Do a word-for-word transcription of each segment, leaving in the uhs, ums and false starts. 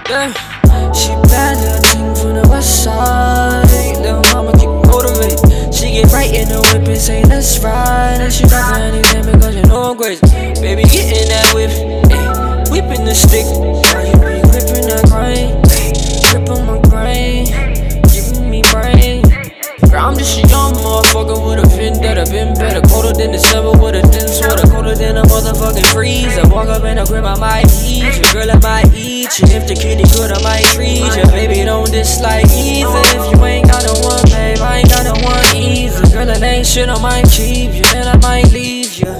Yeah, she bad little thing from the west side. Little mama keep motivated. She get right in the whip and say let's ride. And she not for anything because you know I'm crazy. Baby, get in that whip, ayy, whipping the stick. Why you be gripping that grind? Grip on my brain, giving me brain. Girl, I'm just a young motherfucker with a vendetta. Been better, colder than December with a thin sweater. Colder than a motherfucking freezer. Walk up in a crib, I might eat you. Girl, I might eat you. If the kitty good, I might treat you. Baby, don't dislike either. If you ain't got no one, babe, I ain't got no one either. Girl, it ain't shit, I might keep you, then I might leave you.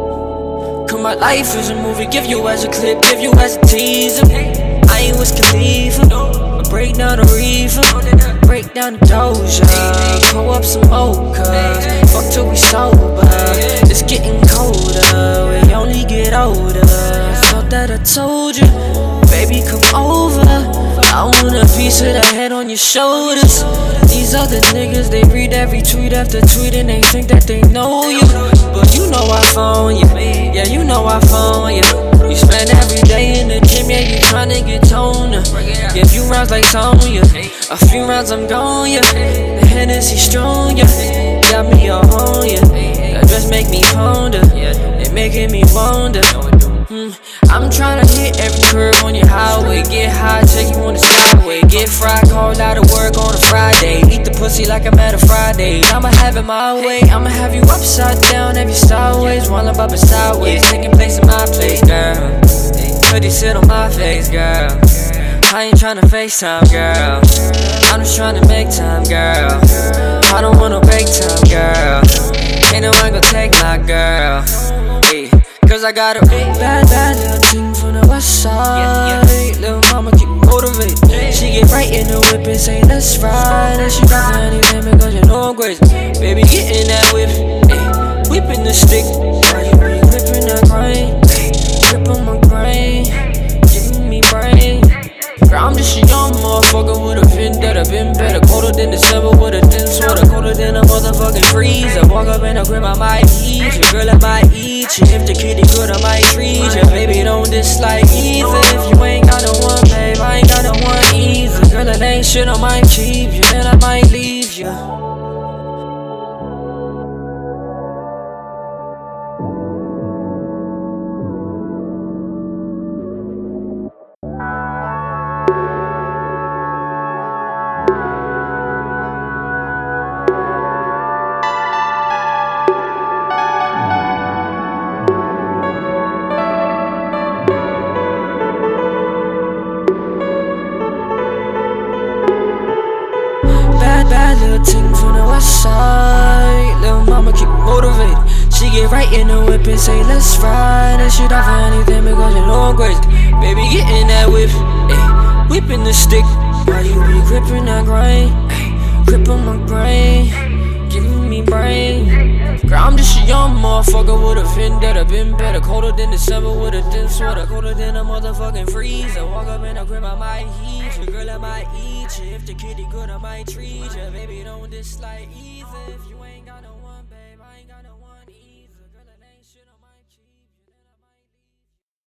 Cause my life is a movie, give you as a clip, give you as a teaser. I ain't Wiz Khalifa, I break down the reefer, break down the doja, pull up some mocha, fuck till we sober. It's getting colder, we only get older. Thought that I told you, baby come over. I want a piece of that head on your shoulders. These other niggas, they read every tweet after tweet and they think that they know you. But you know I phone you, yeah you know I phone you. You spend every day in the gym, yeah you tryna get toner. Yeah, a few rounds like Sonya, a few rounds I'm gone, yeah. The Hennessy strong, yeah, got me all on, yeah. That dress make me ponder, it making me wonder. Mm, I'm tryna hit every curve on your highway. Get high, check you on the skyway. Get fried, call out of work on a Friday. Eat the pussy like I'm at a Friday. I'ma have it my way, I'ma have you upside down, have you sideways, while I'm up and sideways. Taking place in my place, girl. Hoodie sit on my face, girl. I ain't tryna FaceTime, girl. I'm just tryna make time, girl. I don't want no break time, girl. Ain't no one gon' take my girl. Hey. Cause I got a bad, bad little thing from the west side. Little mama keep motivated. She get right in the whip and say let's ride. And she not for anything because you know I'm crazy. Baby, get in that whip, ayy, whipping the stick. Why you be gripping that grind? Grip on my brain, giving me brain. Girl, I'm just a young motherfucker with a vendetta. Been better, colder than December with a thin sweater. Colder than a motherfucking freezer. Walk up in a crib, I might eat you. Girl, I might eat you. If the kitty good, I might treat you. Baby, don't dislike either. If you ain't got no one, babe, I ain't got no one either. Girl, it ain't shit, I might keep you, then I might leave you. Bad little thing from the west side. Little mama keep motivated. She get right in the whip and say let's ride. And she not for anything because you know I'm crazy. Baby, get in that whip, ayy, whipping the stick. Why you be gripping that grind? Ayy, grip on my brain, giving me brain. Girl, I'm just a young motherfucker with a vendetta. Been better, colder than December with a thin sweater. Colder than a motherfucking freezer. Walk up in a crib, I might heat you. Girl, I might eat you. If the kitty good, I might treat you. Baby, don't dislike either. If you ain't got no